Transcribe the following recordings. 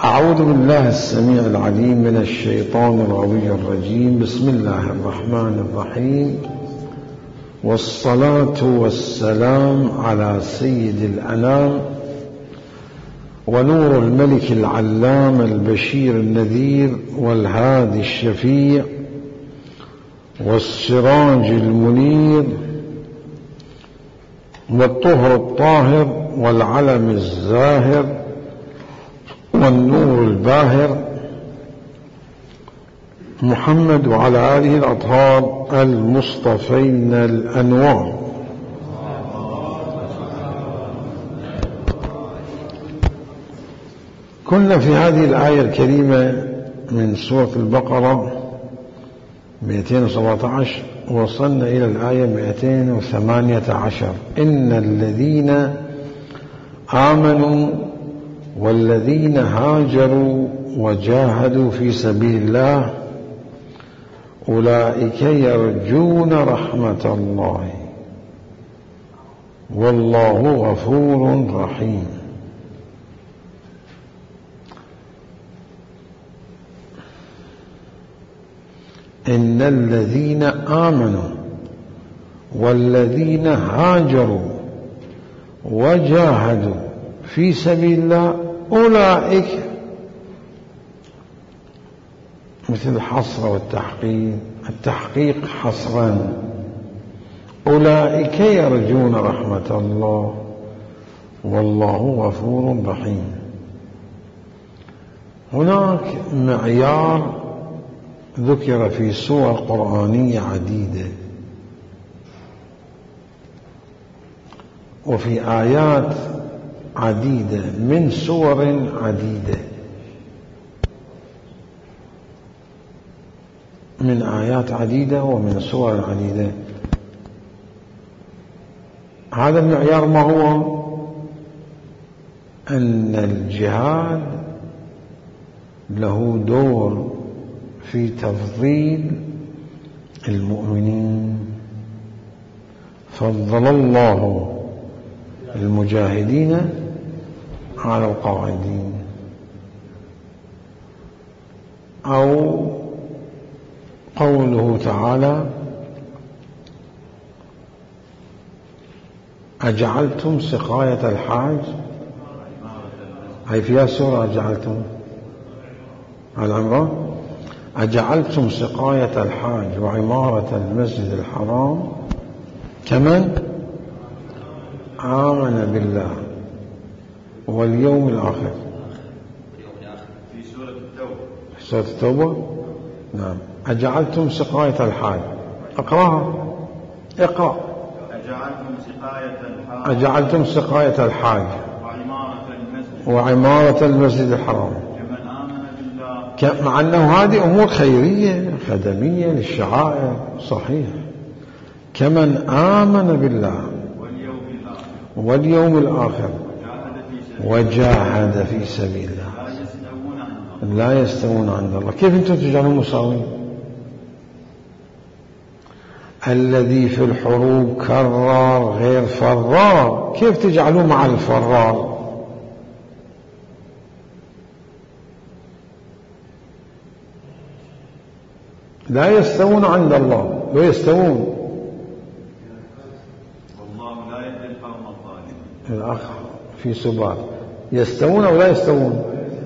أعوذ بالله السميع العليم من الشيطان الغوي الرجيم. بسم الله الرحمن الرحيم، والصلاة والسلام على سيد الأنام ونور الملك العلام البشير النذير والهادي الشفيع والسراج المنير والطهر الطاهر والعلم الزاهر والنور الباهر محمد وعلى آله الأطهار المصطفين الأنوار. كنا في هذه الآية الكريمة من سورة البقرة 217 وصلنا إلى الآية 218. إن الذين آمنوا والذين هاجروا وجاهدوا في سبيل الله أولئك يرجون رحمة الله والله غفور رحيم. إن الذين آمنوا والذين هاجروا وجاهدوا في سبيل الله أولئك، مثل الحصر والتحقيق حصرا، أولئك يرجون رحمة الله والله غفور رحيم. هناك معيار ذكر في سور قرآنية عديدة وفي آيات عديدة من سور عديدة، من آيات عديدة ومن سور عديدة. هذا المعيار ما هو؟ أن الجهاد له دور في تفضيل المؤمنين. فضل الله المجاهدين على القاعدين. أو قوله تعالى أجعلتم سقاية الحاج، هي فيها سورة أجعلتم على عمران، أجعلتم سقاية الحاج وعمارة المسجد الحرام كمن آمن بالله واليوم الآخر. في سورة التوبة. نعم. أجعلتم سقاية الحاج، اقرأها، اقرأ. أجعلتم سقاية الحاج وعمارة المسجد الحرام مع أنه هذه أمور خيرية خدمية للشعائر، صحيح، كمن آمن بالله واليوم الآخر وجاهد في سبيل الله لا يستوون عند الله. كيف أنتم تجعلون مساوين؟ الذي في الحروب كرار غير فرار، كيف تجعلون مع الفرار؟ لا يستوون عند الله، لا يستوون. والله لا يهدي القوم الظالمين. الأخ في سبات، يستوون أو لا يستوون؟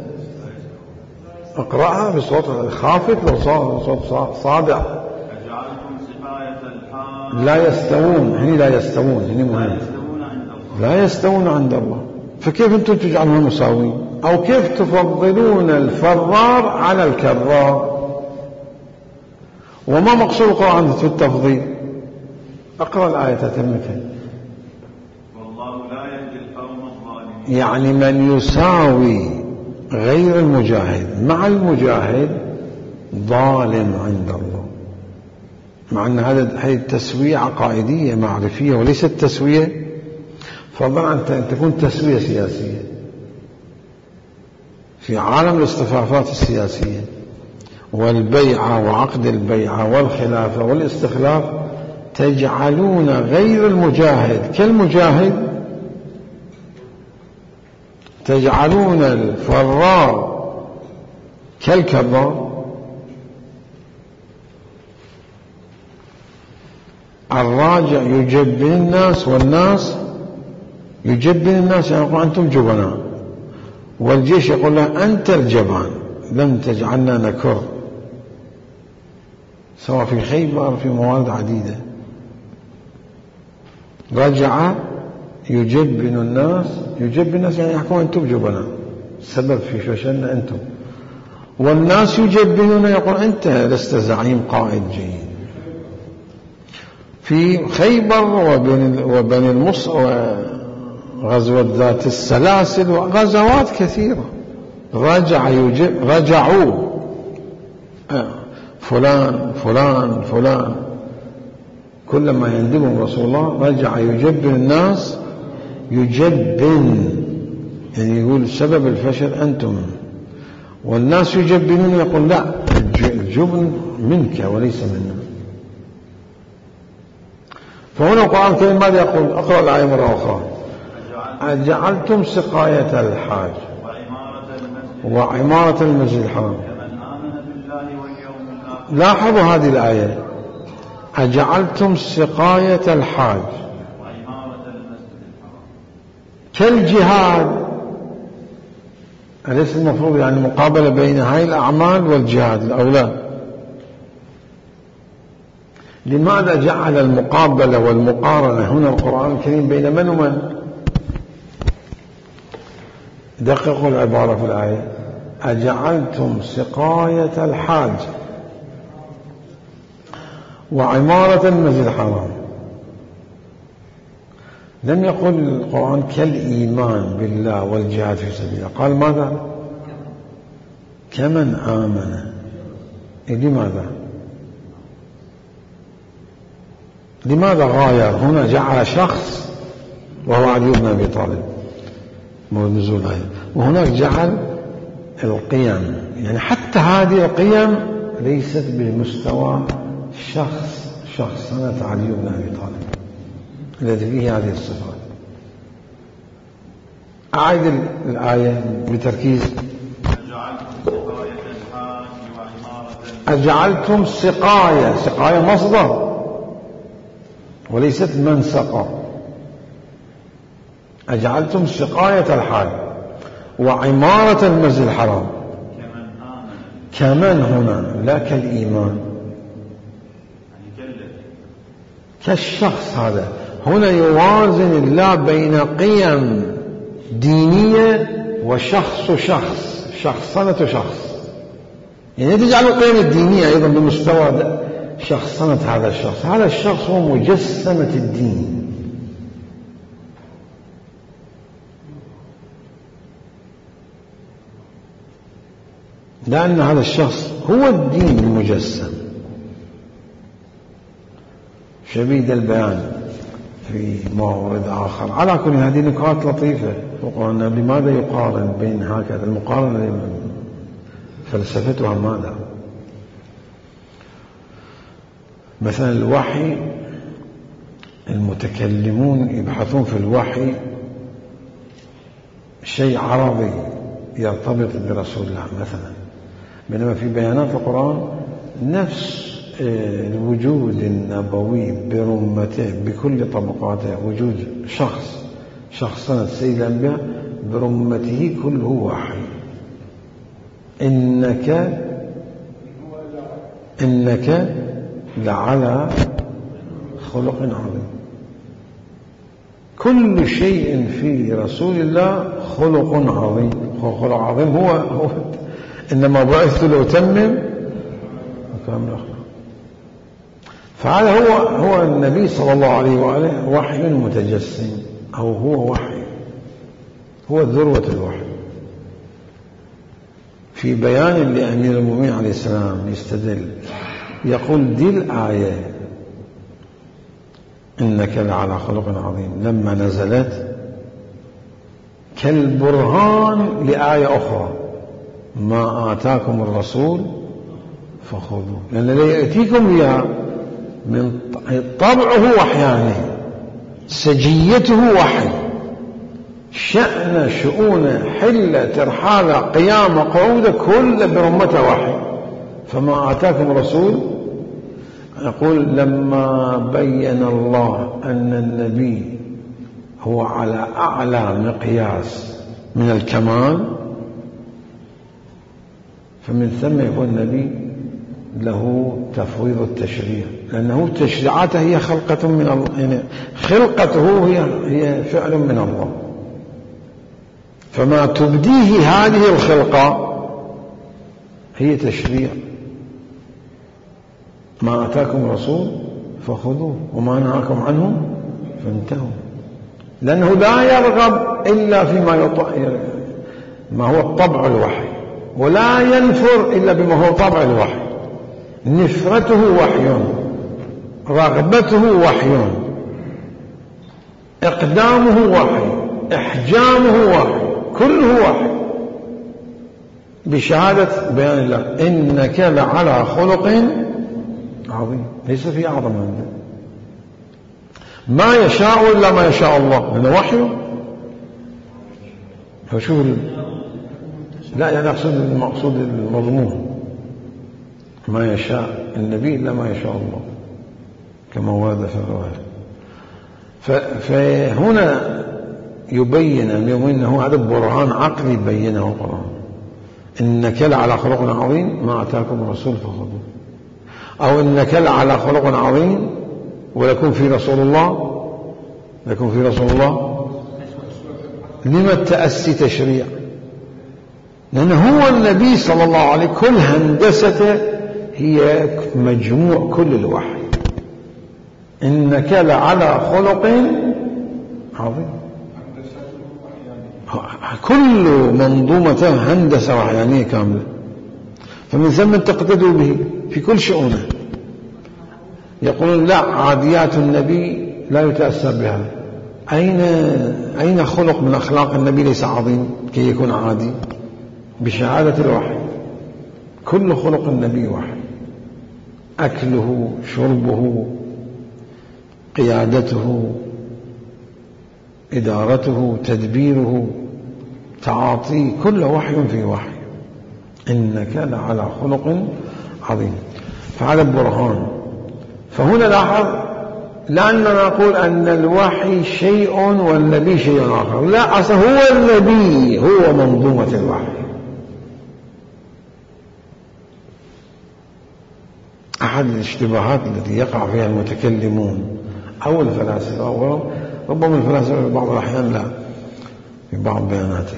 اقرأها بصوت خافت لو صوت صادع. أجعلتم سقاية الحاج لا يستوون، هني لا يستوون، هني مهم، لا يستوون عند الله. فكيف أنتم تجعلون مساوين؟ أو كيف تفضلون الفرار على الكرار؟ وما مقصود القرآن في التفضيل؟ اقرأ الآية تتمتها. والله لا يهدي القوم الظالمين، يعني من يساوي غير المجاهد مع المجاهد ظالم عند الله. مع أن هذه التسوية عقائدية معرفية وليست تسوية، فضلا عن أن تكون تسوية سياسية في عالم الاصطفافات السياسية والبيعة وعقد البيعة والخلافة والاستخلاف، تجعلون غير المجاهد كالمجاهد، تجعلون الفرار كالكبار. الراجع يجبن الناس، والناس يجبن الناس، يعني يقول أنتم جبناء، والجيش يقول له أنت الجبان لم تجعلنا نكر، سواء في خيبر في موارد عديدة. رجع يجبن الناس، يجبن الناس يعني يحكم أنتم جبناء، السبب في فشلنا أنتم، والناس يجبنون يقول أنت لست زعيم قائد جيد. في خيبر وبني المصطلق وغزوة ذات السلاسل وغزوات كثيرة رجعوا فلان فلان فلان، كلما يندبهم رسول الله رجع يجبن الناس، يجبن يعني يقول سبب الفشل أنتم، والناس يجبنون يقول لا الجبن منك وليس منا. فهنا القرآن الكريم ماذا يقول؟ أقرأ الآية مرة أخرى. أجعلتم سقاية الحاج وعمارة المسجد الحرام. لاحظوا هذه الآية، أجعلتم سقاية الحاج كالجهاد، أليس المفروض يعني مقابلة بين هاي الأعمال والجهاد الأولى؟ لماذا جعل المقابلة والمقارنة هنا القرآن الكريم بين من ومن؟ دققوا العبارة في الآية، أجعلتم سقاية الحاج وعمارة المسجد الحرام. لم يقل القرآن كالإيمان بالله والجهاد في سبيله، قال ماذا؟ كمن آمن. لماذا غاير هنا؟ جعل شخص وهو علي بن أبي طالب نزول الآية، وهناك جعل القيم، يعني حتى هذه القيم ليست بمستوى شخصنة علي بن أبي طالب الذي فيه هذه الصفات. أعيد الآية بتركيز. أجعلتم سقاية مصدر وليست من سقى. أجعلتم سقاية الحاج وعمارة المسجد الحرام كمن هنا لا كالإيمان، كالشخص. هذا هنا يوازن الله بين قيم دينية وشخص شخصنة شخص، يعني تجعل القيم الدينية أيضا بمستوى شخصنة هذا الشخص. هذا الشخص هو مجسمة الدين، لأن هذا الشخص هو الدين المجسم. شديد البيان في مورد آخر. على كل هذه نقاط لطيفة وقلنا لماذا يقارن بين هكذا؟ المقارنة فلسفتها ماذا؟ مثلا الوحي، المتكلمون يبحثون في الوحي شيء عربي يرتبط برسول الله مثلا، بينما في بيانات القرآن نفس الوجود النبوي برمته بكل طبقاته، وجود شخصنة سيد الأنبياء برمته كله وحي. إنك لعلى خلق عظيم. كل شيء في رسول الله خلق عظيم. خلق عظيم هو إنما بعثت لأتمم مكارم الأخلاق. فهذا هو النبي صلى الله عليه وآله وحي متجسم، أو هو وحي، هو ذروة الوحي. في بيان لأمير المؤمنين عليه السلام يستدل يقول دي الآية إنك لعلى خلق عظيم لما نزلت كالبرهان لآية أخرى ما آتاكم الرسول فخذوه، لأن الذي يأتيكم بها من طبعه وحيانه، سجيته وحي، شأن شؤون حلة ترحال قيام قعود كل برمته وحي. فما آتاكم رسول، يقول لما بين الله أن النبي هو على أعلى مقياس من الكمال، فمن ثم يكون النبي له تفويض التشريع، لأنه تشريعاته هي خلقة من الله، يعني خلقته هي فعل من الله. فما تبديه هذه الخلقة هي تشريع. ما أتاكم رسول فخذوه وما نهاكم عنه فانتهوا، لأنه لا يرغب إلا فيما ما هو الطبع الوحي، ولا ينفر إلا بما هو طبع الوحي. نفرته وحي، رغبته وحي، إقدامه وحي، إحجامه وحي، كله وحي بشهادة بيان الله إنك لعلى خلق عظيم. ليس في أعظم من ذلك. ما يشاء إلا ما يشاء الله، لأنه وحي. فشوف لا يعني أقصد المقصود المضمون، ما يشاء النبي إلا ما يشاء الله كما ورد في الرواية. فهنا يبين أنه هذا برهان عقلي بينه القرآن. إنك لعلى خلق عظيم ما أتاكم الرسول فخذوه، أو إنك لعلى خلق عظيم ولكن في رسول الله، لكن في رسول الله. لما التأسي تشريع؟ لأنه هو النبي صلى الله عليه وسلم كل هندسته هي مجموع كل الوحي. إنك لعلى خلق عظيم، كل منظومة هندسة وحيانية كاملة. فمن ثم تقتدوا به في كل شؤونه. يقولون لا، عاديات النبي لا يتأثر بها. أين خلق من أخلاق النبي ليس عظيم كي يكون عادي؟ بشهادة الوحي كل خلق النبي وحي، أكله، شربه، قيادته، إدارته، تدبيره، تعاطيه، كل وحي في وحي. إنك لعلى خلق عظيم. فهذا البرهان. فهنا لاحظ، لأننا نقول أن الوحي شيء والنبي شيء آخر. لا، أصلا هو النبي هو منظومة الوحي. أحد الاشتباهات التي يقع فيها المتكلمون أو الفلاسفة، أو ربما الفلاسفة في بعض الأحيان لا، في بعض بياناتهم،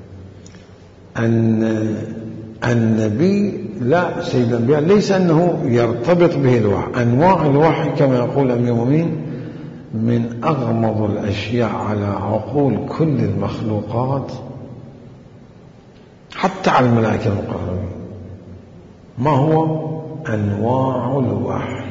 أن النبي لا، سيد الأنبياء ليس أنه يرتبط به الوحي. أنواع الوحي كما يقول أمير المؤمنين من أغمض الأشياء على عقول كل المخلوقات، حتى على الملائكة المقربين. ما هو أنواع الوحي؟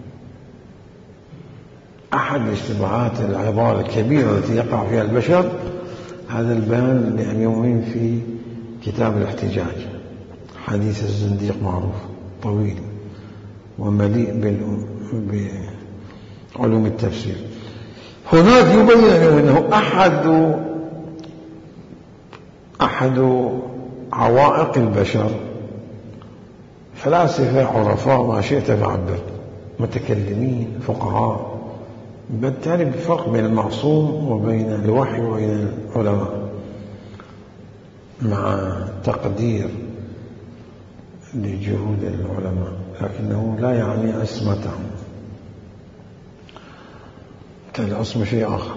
أحد الاشتباهات العظام الكبيرة التي يقع فيها البشر هذا البيان لأمير المؤمنين في كتاب الاحتجاج. حديث الزنديق معروف طويل ومليء بعلوم التفسير. هناك يبين أنه أحد عوائق البشر، فلاسفة، عرفاء، ما شئت فعبر، متكلمين، فقهاء، بالتالي بفرق بين المعصوم وبين الوحي وبين العلماء، مع تقدير لجهود العلماء، لكنه لا يعني عصمتهم. العصمة شيء آخر.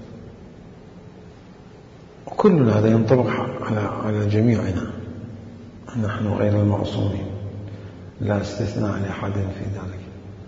وكل هذا ينطبق على جميعنا، نحن غير المعصومين، لا استثناء لأحد في ذلك.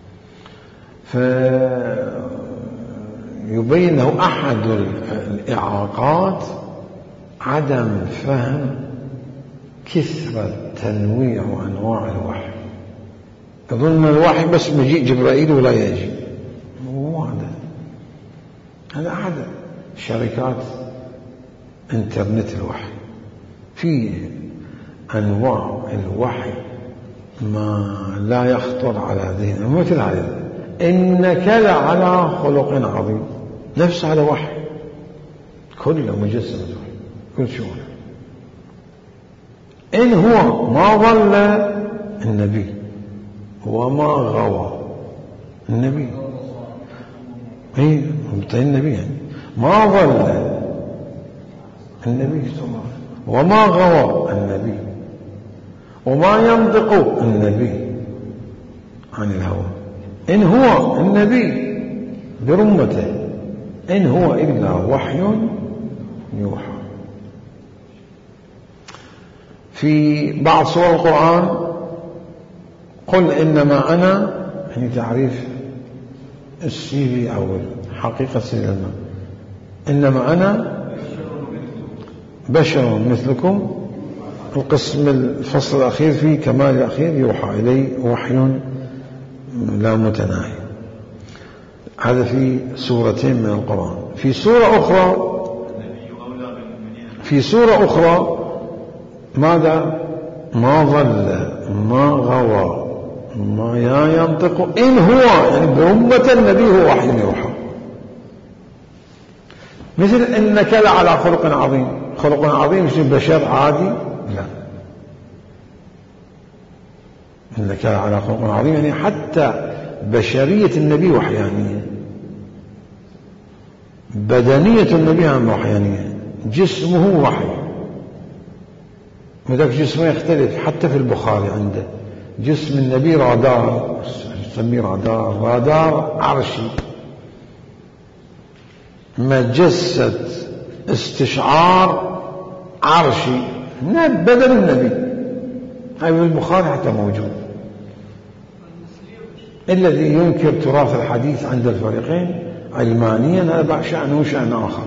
فيبين أنه أحد الإعاقات عدم فهم كثرة تنويع وأنواع الوحي. يظن الوحي بس مجيء جبرائيل ولا يجي. مو هذا أحد شركات انترنت الوحي. في أنواع الوحي ما لا يخطر على ذهن، مثل هذا إنك لعلى خلق عظيم، نفس هذا وحي، كله مجسم وحي، كل شؤونه. إن هو ما ضل النبي وما غوى النبي، النبي يعني ما ضل النبي صلى الله عليه وسلم وما غوى النبي وما ينطق النبي عن الهوى. إن هو النبي برمته إن هو إلا وحي يوحى. في بعض سور القرآن قل إنما أنا، يعني تعريف السيري أو حقيقة سيري، إنما أنا بشر مثلكم. القسم الفصل الأخير في كمال الأخير يوحى إلي وحي لا متناهي. هذا في سورتين من القرآن. في سورة أخرى ماذا؟ ما ضل ما غوى ما ينطق إن هو، يعني برمة النبي هو وحي يوحى. مثل إنك لعلى خلق عظيم. خلق عظيم مش بشر عادي، لا، إنك لعلى خلق عظيم يعني حتى بشرية النبي وحيانية، بدنية النبي عن وحيانية، جسمه وحي. وذاك جسمه يختلف. حتى في البخاري عنده جسم النبي رادار، يسميه رادار عرشي، مجسد استشعار عرشي، بدل النبي. هاي في البخاري حتى موجود. الذي ينكر تراث الحديث عند الفريقين علمانيا هذا شأنه شأن آخر،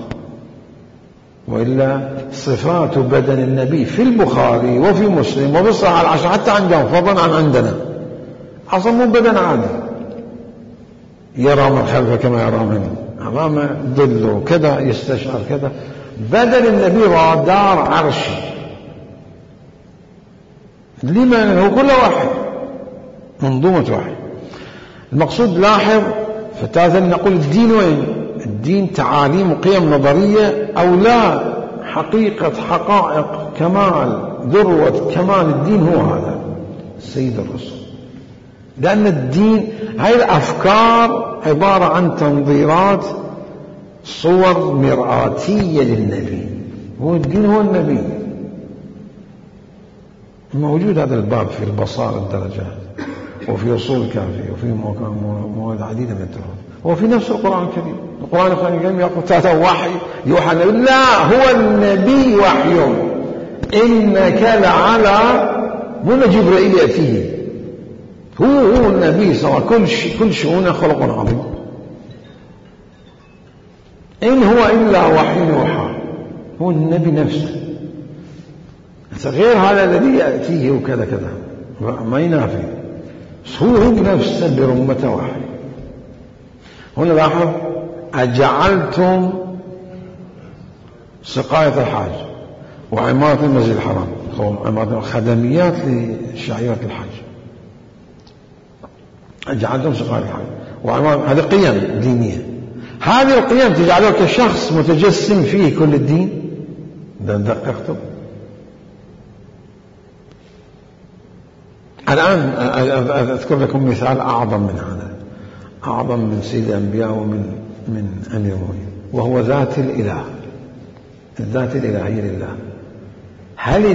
وإلا صفات بدن النبي في البخاري وفي مسلم وفي الصحيح العشر حتى عندهم فضلا عن عندنا، أصلا مو بدن عادي يرى من خلفه كما يرى من أمامه، ظله كذا، يستشعر كذا. بدن النبي رادار عرشي. لمن هو كله واحد، منظومة واحد. المقصود لاحظ فتاة نقول الدين وين؟ الدين تعاليم وقيم نظرية أو لا؟ حقيقة حقائق كمال ذروة كمال الدين هو هذا السيد الرسول. لأن الدين هاي الأفكار عبارة عن تنظيرات صور مرآتية للنبي. هو الدين هو النبي. موجود هذا الباب في البصائر الدرجات وفي أصول الكافية وفي مواد عديدة من التراث وفي نفس القرآن الكريم. القرآن الكريم يقول تعالى وحي يوحى. لا، هو النبي وحي. إنك لعلى من جبريل يأتيه. هو النبي صلى الله عليه وسلم كل شؤونه خلق عظيم. إن هو إلا وحي يوحى. هو النبي نفسه، غير هذا الذي يأتيه وكذا كذا ما ينافي. هو نفسه برمة وحي. هنا لاحظ أجعلتم سقاية الحاج وعمارة المسجد الحرام، عمارة خدميات لشعيرة الحج. أجعلتم سقاية الحاج وعمارة، هذه قيم دينية. هذه القيم تجعلها كشخص متجسم فيه كل الدين. دققتم؟ الآن أذكر لكم مثال أعظم من هذا، أعظم من سيد الأنبياء ومن أمير المؤمنين، وهو ذات الإله، الذات الإلهية لله. هل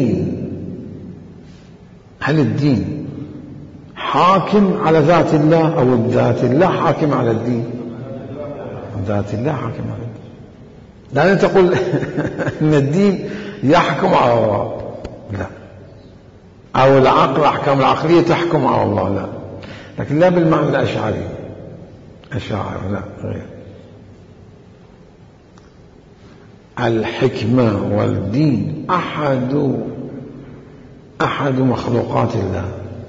الدين حاكم على ذات الله أو ذات الله حاكم على الدين؟ ذات الله حاكم على الدين. لأن تقول أن الدين يحكم على الله، لا، أو العقل أحكام العقلية تحكم على الله، لا، لكن لا بالمعنى الأشعري، أشاعر لا، غير. الحكمة والدين أحد مخلوقات الله،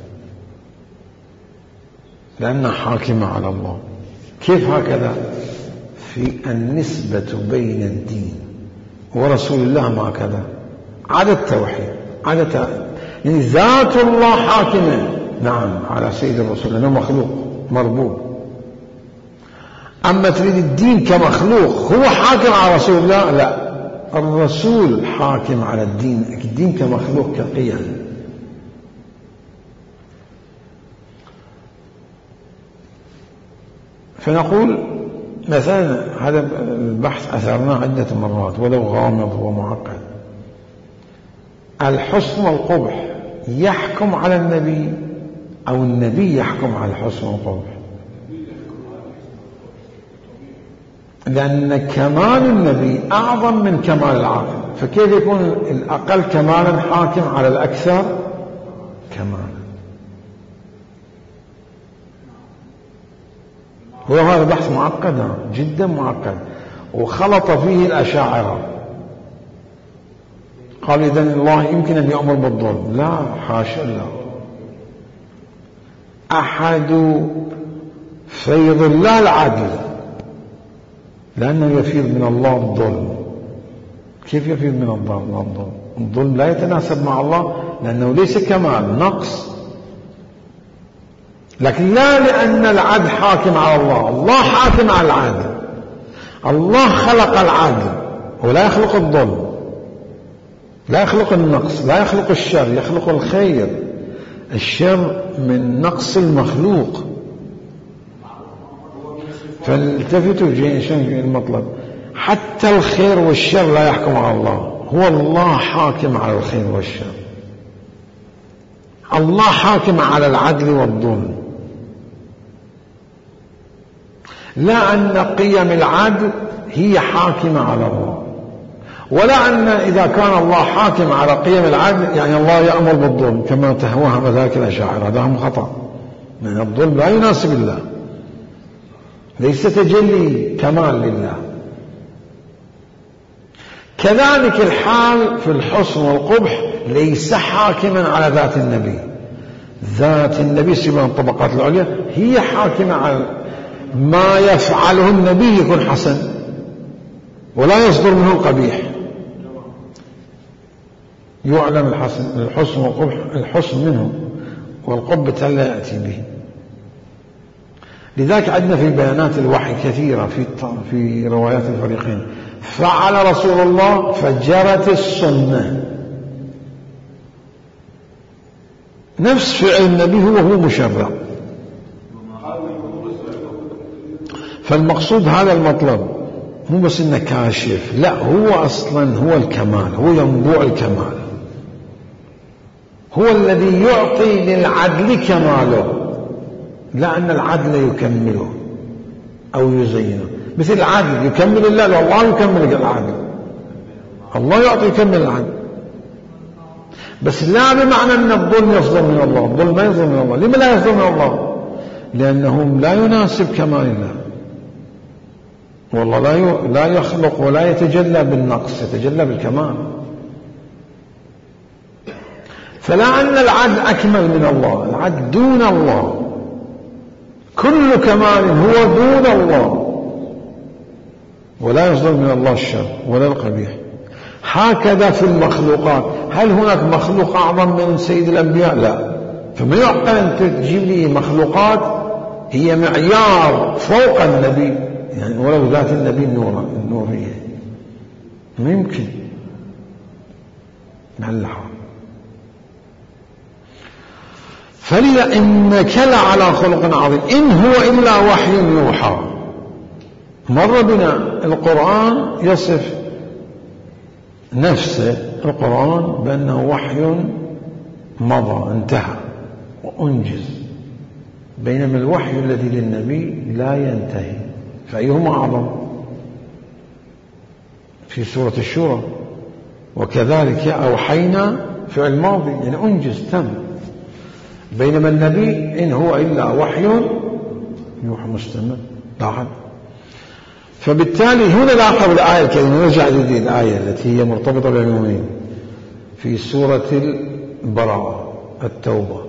لأنها حاكمة على الله. كيف هكذا؟ في النسبة بين الدين ورسول الله ما كذا، على التوحيد، يعني ذات الله حاكمة، نعم، على سيد الرسول لأنه مخلوق مربوب. أما تريد الدين كمخلوق هو حاكم على رسول الله، لا، الرسول حاكم على الدين كمخلوق كقيم. فنقول مثلا هذا البحث أثرناه عدة مرات ولو غامض ومعقد. الحسن والقبح يحكم على النبي أو النبي يحكم على الحسن والقبح؟ لأن كمال النبي أعظم من كمال العاقل، فكيف يكون الأقل كمالا حاكم على الأكثر كمالا؟ وهذا بحث معقد جدا معقد، وخلط فيه الأشاعرة. قال إذن الله يمكن أن يأمر بالظلم؟ لا، حاشا الله. أحد فيض الله العدل، لأنه يفيض من الله الظلم. كيف يفيض من الله الظلم؟ الظلم لا يتناسب مع الله، لأنه ليس كمال، نقص. لكن لا لأن العدل حاكم على الله، الله حاكم على العدل. الله خلق العدل ولا يخلق الظلم، لا يخلق النقص، لا يخلق الشر، يخلق الخير. الشر من نقص المخلوق. فالتفتوا في المطلب، حتى الخير والشر لا يحكم على الله، هو الله حاكم على الخير والشر. الله حاكم على العدل والظلم، لا أن قيم العدل هي حاكمة على الله، ولا أن إذا كان الله حاكم على قيم العدل يعني الله يأمر بالظلم كما توهم ذلك الأشاعرة. هذا هم خطأ، لأن الظلم لا يناسب الله، ليس تجلي كمال لله. كذلك الحال في الحسن والقبح ليس حاكما على ذات النبي. ذات النبي سبحانه الطبقات العليا هي حاكمة على ما يفعله النبي يكون حسن ولا يصدر منه القبيح. يعلم الحسن والقبح، الحسن منه والقبح لا يأتي به. لذلك عندنا في بيانات الوحي كثيرة في روايات الفريقين. فعل رسول الله فجرت السنة، نفس فعل النبي هو مشرع. فالمقصود هذا المطلب، مو بس انه كاشف، لا، هو اصلا هو الكمال، هو ينبوع الكمال، هو الذي يعطي للعدل كماله، لا أن العدل يكمله أو يزينه. مثل العدل يكمل الله، الله يكمل العدل، الله يعطي يكمل العدل، بس لا بمعنى أن الظلم يصدر من الله. الظلم ما يصدر من الله. لما لا يصدر من الله؟ لأنه لا يناسب كمال الله، والله لا يخلق ولا يتجلى بالنقص، يتجلى بالكمال. فلا أن العدل أكمل من الله، العدل دون الله، كل كمال هو دون الله، ولا يصدر من الله الشر ولا القبيح. هكذا في المخلوقات. هل هناك مخلوق أعظم من سيد الأنبياء؟ لا. فما يعقل أن تجيب لي مخلوقات هي معيار فوق النبي، يعني ولو ذات النبي النورية، ما يمكن مع اللحظة. فلذا إنك لعلى خلق عظيم إن هو إلا وحي يوحى. مر بنا القرآن يصف نفسه القرآن بأنه وحي مضى انتهى وأنجز، بينما الوحي الذي للنبي لا ينتهي. فأيهما أعظم؟ في سورة الشورى وكذلك أوحينا فعل الماضي يعني أنجز تم، بينما النبي إن هو إلا وحي يوحى مستمر لاحظ. فبالتالي هنا لاحظ الآية الكريمة، نرجع لهذه الآية التي هي مرتبطة بالعمومين في سورة البراءة التوبة.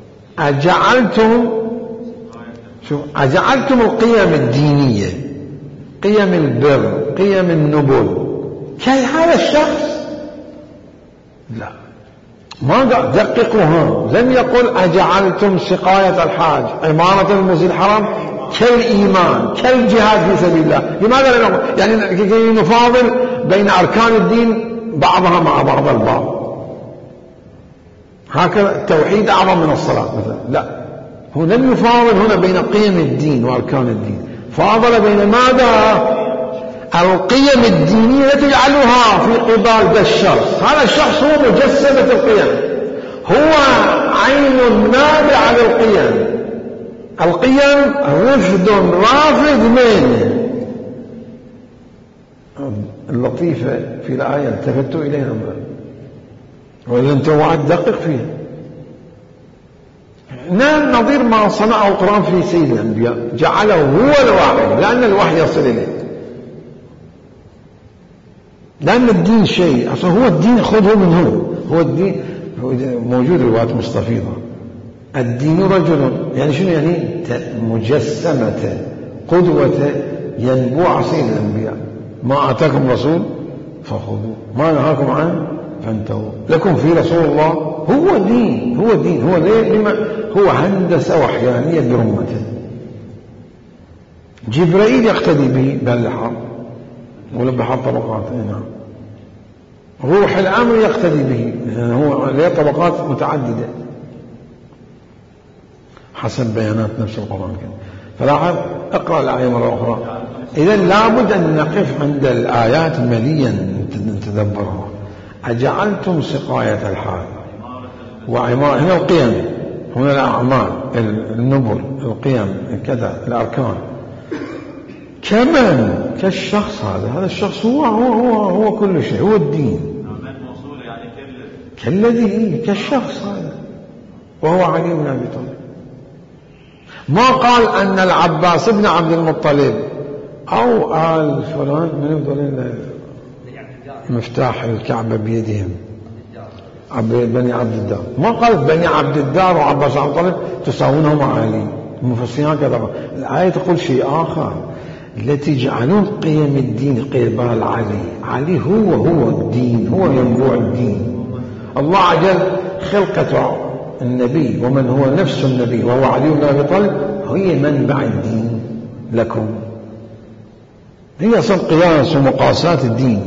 أجعلتم القيم الدينية، قيم البر، قيم النبل كهذا الشخص؟ لا، ما قال دققوها، لم يقل أجعلتم سقاية الحاج، عمارة المسجد الحرام كالإيمان كالجهاد في سبيل الله. لماذا لا نقول يعني نفاضل بين أركان الدين بعضها مع بعض البعض؟ هكذا التوحيد أعظم من الصلاة مثلا. لا، هو لم يفاضل هنا بين قيم الدين وأركان الدين، فاضل بين ماذا؟ القيم الدينية تجعلها في قبال ذا الشخص. هذا الشخص هو مجسمة القيم، هو عين نابعة للقيم. القيم رفد رافد منه. اللطيفة في الآية التفتوا إليها وإذا أنت وعد دقق فيها. نظير ما صنعه القرآن في سيد الأنبياء، جعله هو الواحد لأن الوحي يصل إليه، لأن الدين شيء أصلا هو الدين، خذه من هو الدين. موجود روايات مستفيضة، الدين رجل، يعني شنو يعني؟ مجسمة قدوة ينبوع سيد الأنبياء. ما آتاكم رسول فخذوه، ما نهاكم عنه فانتهوا، لكم في رسول الله. هو دين، هو دين، هو ليه؟ هو هندسة وحيانية برمته. جبرائيل يقتدي به بالبحر ولا بحر طبقات، نعم. روح الأمر يقتدي به، هو له طبقات متعددة حسب بيانات نفس القرآن. فلاحظ، اقرأ الآية مرة أخرى. إذا لابد أن نقف عند الآيات مليا نتدبرها. أجعلتم سقاية الحاج وعمارة، هنا القيم، هنا الأعمال، النبل، القيم، كذا الأركان، كمن كالشخص. هذا الشخص هو كل شيء، هو الدين كالذي كالشخص هذا، وهو علي بن أبي طالب. ما قال أن العباس بن عبد المطلب أو آل فلان من يفضل مفتاح الكعبة بيدهم، بني عبد الدار. ما قال بني عبد الدار وعباس عبد المطلب تساوونه مع علي. المفسرين هكذا. الآية تقول شيء آخر، التي يجعلون قيم الدين قبال علي هو الدين، هو ينبوع الدين. الله عجل خلقة النبي ومن هو نفس النبي وهو علي بن أبي طالب هي منبع الدين لكم، هي أصل قياس ومقاسات الدين.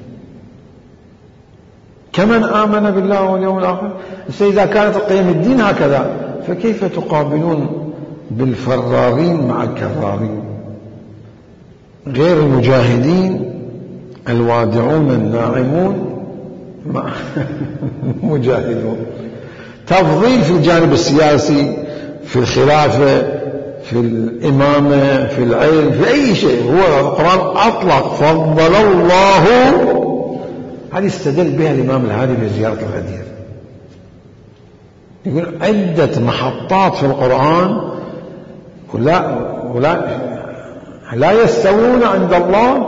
كمن آمن بالله واليوم الآخر. إذا كانت قيم الدين هكذا، فكيف تقابلون بالفرارين مع الكرارين؟ غير المجاهدين الوادعون الناعمون مع مجاهدون. تفضيل في الجانب السياسي، في الخلافة، في الإمامة، في العلم، في أي شيء. هو القرآن أطلق فضل الله. هذه استدل بها الإمام الهادي في زيارة الغدير، يقول عدة محطات في القرآن لا يستوون عند الله.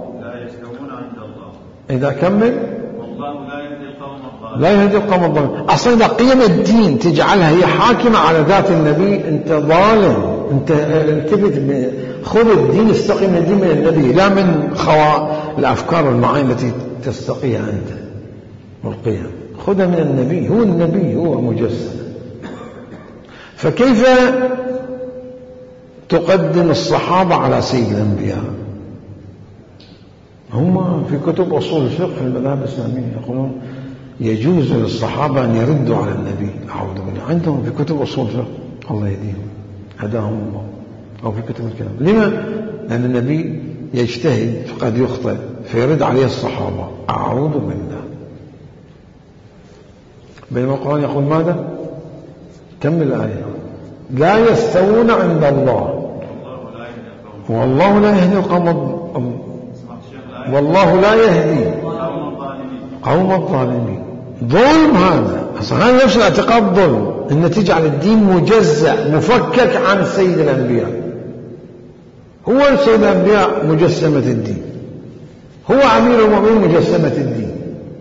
إذا كمل والله لا يهدي القوم الظالمين. أصلا إذا قيم الدين تجعلها هي حاكمة على ذات النبي، أنت ظالم. أنت التفت، خذ الدين، استقي من الدين من النبي، لا من الأفكار والمعاني التي تستقيها أنت والقيم. خذها من النبي، هو النبي، هو مجسد. فكيف تقدم الصحابة على سيد الأنبياء؟ هم في كتب أصول الفقه في المذاهب الإسلامية يقولون يجوز للصحابة أن يردوا على النبي. أعوذ بالله، عندهم في كتب أصول الفقه، الله يهديهم هداهم الله، أو في كتب الكلام. لما؟ لأن النبي يجتهد فقد يخطئ فيرد عليه الصحابة. أعوذ بالله. بينما القرآن يقول ماذا؟ كمل الآية. لا يستوون عند الله والله لا يهدي القوم والله لا يهدي قوم الظالمين. ظلم هذا أصلا، هذا نفس الاعتقاد ظلم، أن تجعل الدين مجزأ مفكك عن سيد الأنبياء. هو سيد الأنبياء مجسمة الدين، هو أمير المؤمنين مجسمة الدين.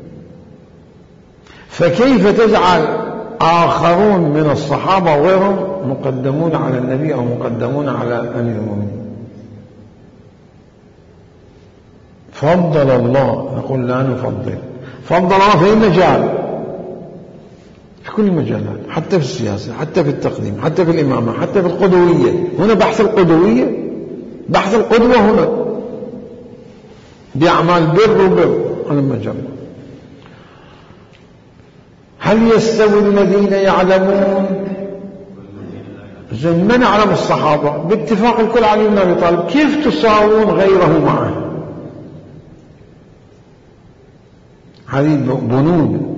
فكيف تجعل آخرون من الصحابة وغيرهم مقدمون على النبي أو مقدمون على أمير المؤمنين؟ فضل الله، نقول لا نفضل. فضل الله في أي مجال؟ في كل المجالات، حتى في السياسة، حتى في التقديم، حتى في الإمامة، حتى في القدوية. هنا بحث القدوية، بحث القدوة هنا بأعمال بر وبر على المجال. هل يستوي الذين يعلمون؟ من يعلم الصحابة باتفاق الكل علي بن أبي طالب، كيف تساوون غيره معه؟ هذه بنود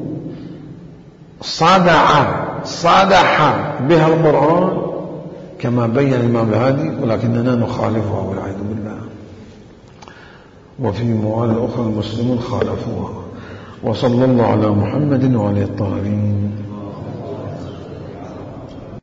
صادح بها القرآن كما بين الإمام الهادي، ولكننا نخالفها والعياذ بالله. وفي موال أخرى المسلمون خالفوها. وصلى الله على محمد وعلى الطاهرين.